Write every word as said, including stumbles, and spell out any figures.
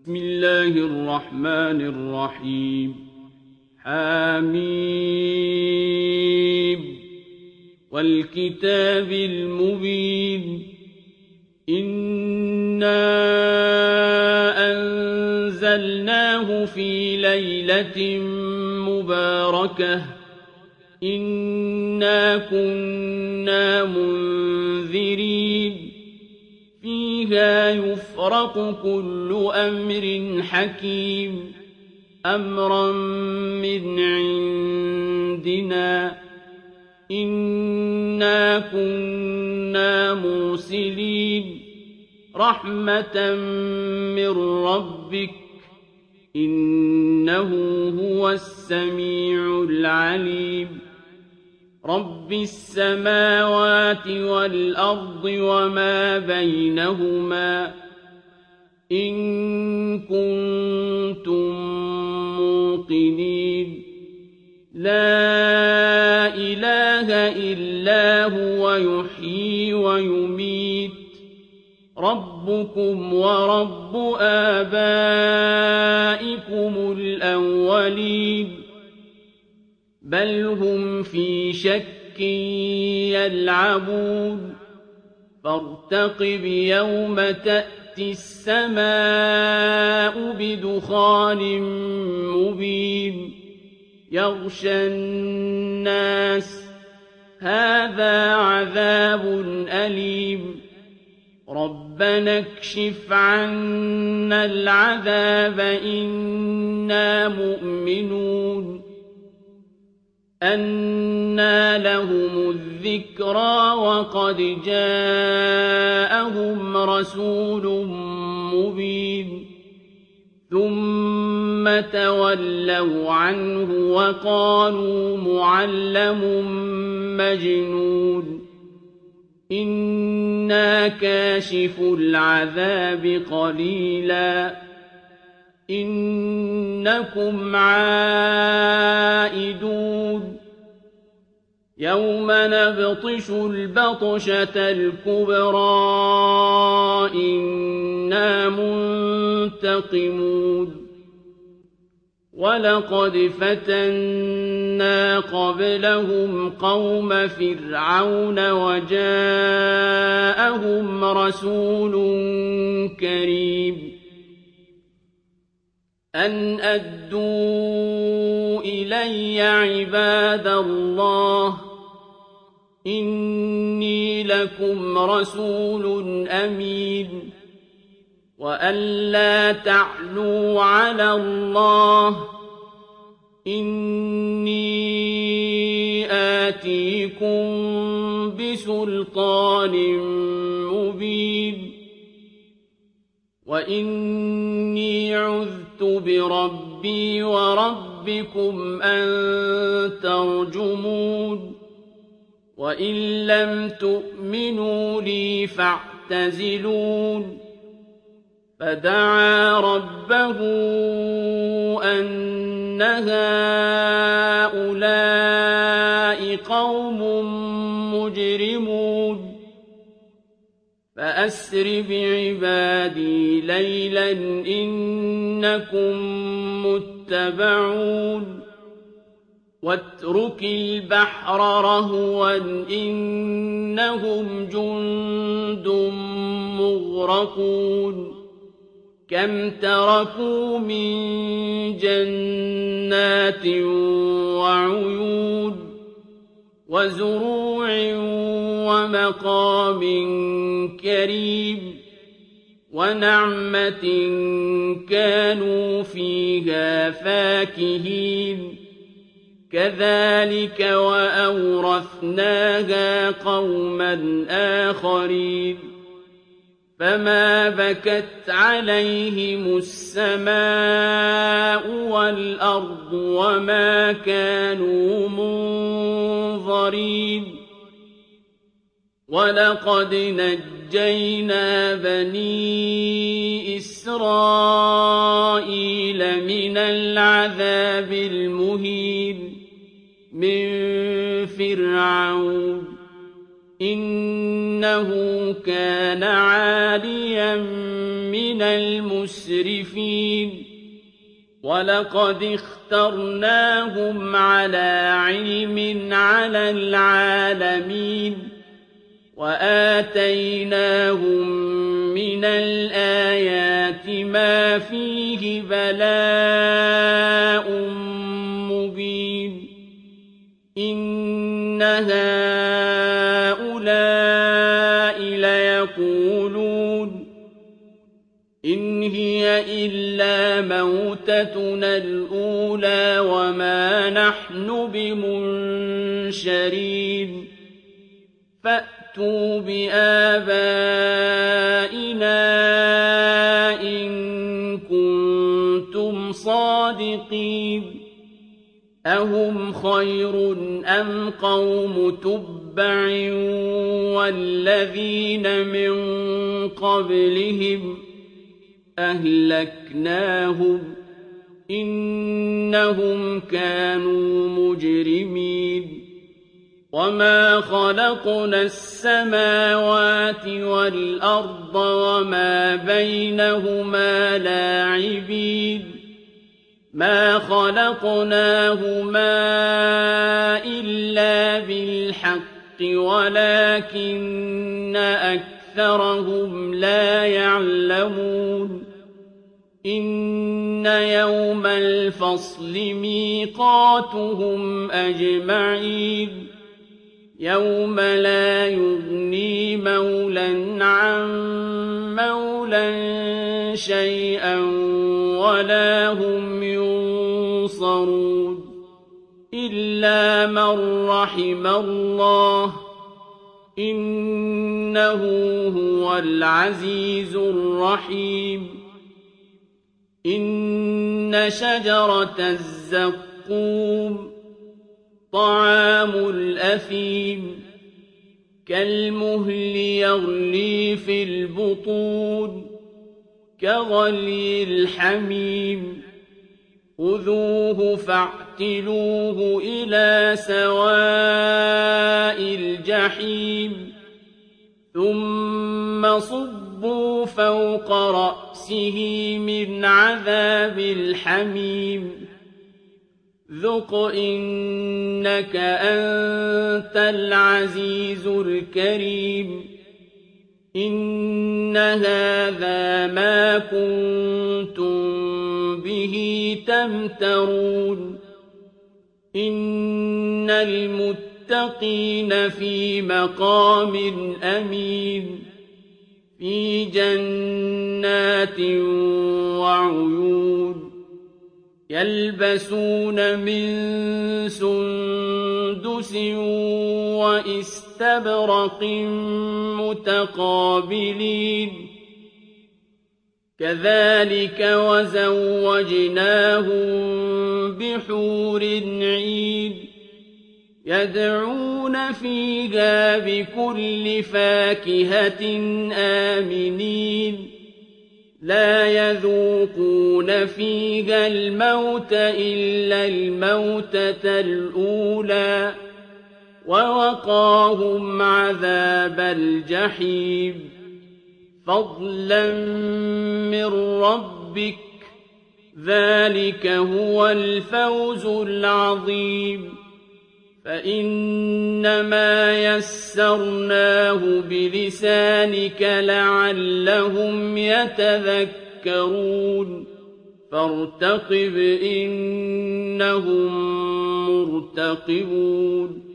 بسم الله الرحمن الرحيم حميم والكتاب المبين إنا أنزلناه في ليلة مباركة إنا كنا منذرين فيها يفرق كل أمر حكيم أمرا من عندنا إنا كنا مرسلين رحمة من ربك إنه هو السميع العليم رب السماوات والأرض وما بينهما إن كنتم موقنين لا إله إلا هو يحيي ويميت ربكم ورب آبائكم الأولين بل هم في شك يلعبون فارتقب يوم تأتي السماء بدخان مبين يغشى الناس هذا عذاب أليم ربنا اكشف عنا العذاب إنا مؤمنون أنى لهم الذكرى وقد جاءهم رسول مبين ثم تولوا عنه وقالوا معلم مجنون إنا كاشف العذاب قليلا إنكم عائدون يوم نبطش البطشة الكبرى إنا منتقمون ولقد فتنا قبلهم قوم فرعون وجاءهم رسول كريم أن أدوا إلي عباد الله إني لكم رسول أمين وأن لا تعلوا على الله إني آتيكم بسلطان مبين وإني عذت بربي وربكم أن ترجمون وإن لم تؤمنوا لي فاعتزلون فدعا ربه أن هؤلاء قوم مجرمون فأسر بعبادي ليلا إنكم متبعون واترك البحر رهوا إنهم جند مغرقون كم تركوا من جنات وعيون وزروع ومقام كريم ونعمة كانوا فيها فاكهين كذلك وأورثناها قوما آخرين فما بكت عليهم السماء والأرض وما كانوا منظرين ولقد نجينا بني إسرائيل من العذاب المهين من فرعون إنه كان عاليا من المسرفين ولقد اخترناهم على علم على العالمين وآتيناهم من الآيات ما فيه بلاء مبين إن هؤلاء ليقولون إن هي إلا موتتنا الأولى وما نحن بمنشرين فأتوا بآبائنا إن كنتم صادقين أهم خير أم قوم تبع والذين من قبلهم أهلكناهم إنهم كانوا مجرمين وما خلقنا السماوات والأرض وما بينهما لاعبين ما خلقناهما إلا بالحق ولكن أكثرهم لا يعلمون إن يوم الفصل ميقاتهم أجمعين يوم لا يغني مولى عن مولى شيئا ولا هم ينصرون إلا من رحم الله إنه هو العزيز الرحيم إن شجرة الزقوم طعام الأثيم كالمهل يغلي في البطون كغلي الحميم خذوه فاعتلوه إلى سواء الجحيم ثم صبوا فوق رأسه من عذاب الحميم ذق إنك أنت العزيز الكريم إن هذا ما كنتم به تمترون إن المتقين في مقام أمين في جنات وعيون يلبسون من سندس وإستبرق متقابلين كذلك وزوجناهم بحور عين يدعون فيها بكل فاكهة آمنين لا يذوقون فيها الموت إلا الموتة الأولى ووقاهم عذاب الجحيم فضلا من ربك ذلك هو الفوز العظيم فإنما يسرناه بلسانك لعلهم يتذكرون فارتقب إنهم مرتقبون